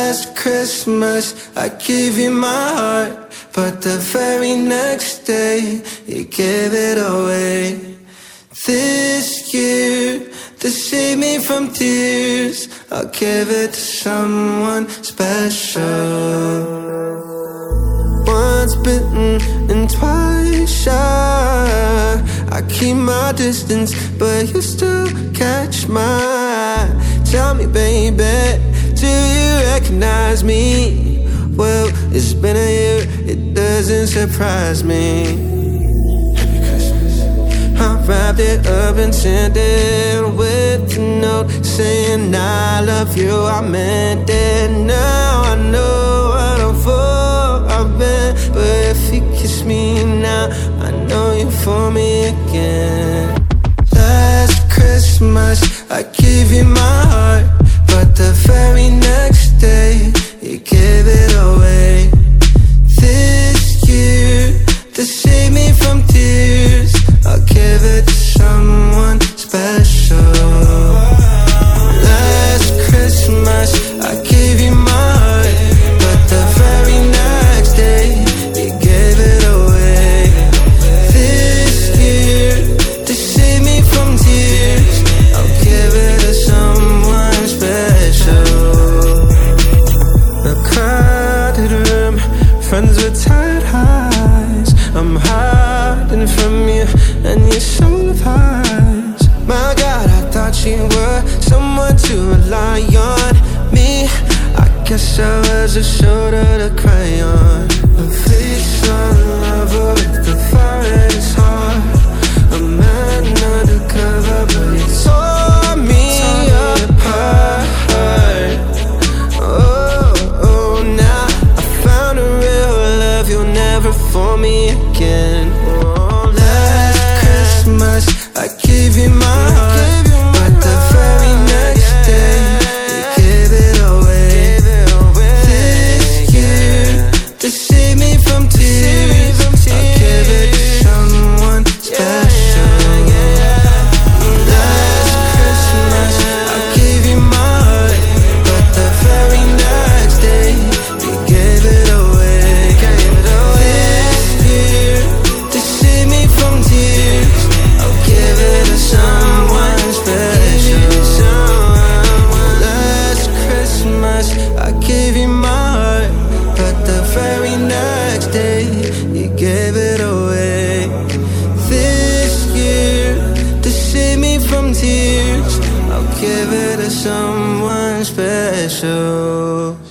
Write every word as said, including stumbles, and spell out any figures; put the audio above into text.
Last Christmas I gave you my heart, but the very next day you gave it away. This year, to save me from tears, I'll give it to someone special. Once bitten and twice shy, I keep my distance, but you still catch my eye. Tell me, baby, do you recognize me? Well, it's been a year, it doesn't surprise me. I wrapped it up and sent it with a note saying I love you, I meant it. Now I know what I'm for, I've been, but if you kiss me now, I know you're for me again. Last Christmas I gave you my heart, but the very next day you gave it away. This year, to save me from tears, I'll give it to someone special. Last Christmas I gave you my heart, but the very next day you gave it away. This year, to save me from tears, I'll give it to someone special. A crowded room, friends with tired eyes. I'm hiding from you and you're so lies. My God, I thought you were someone to rely on. Me, I guess I was a shoulder to cry on. A face on lover with the fire in his heart. A man undercover, but he tore me apart. Oh, oh, now I found a real love, you'll never fool me again. Oh, last Christmas I gave you my heart, but the very next day you gave it away. This year, to save me from tears, I'll give it to someone special. Last Christmas I gave you my heart, but the very next day you gave it away. This year, to save me from tears, I'll give it to someone special. Last Christmas I gave you my heart, but the very next day you gave it away. This year, to save me from tears, I'll give it to someone special.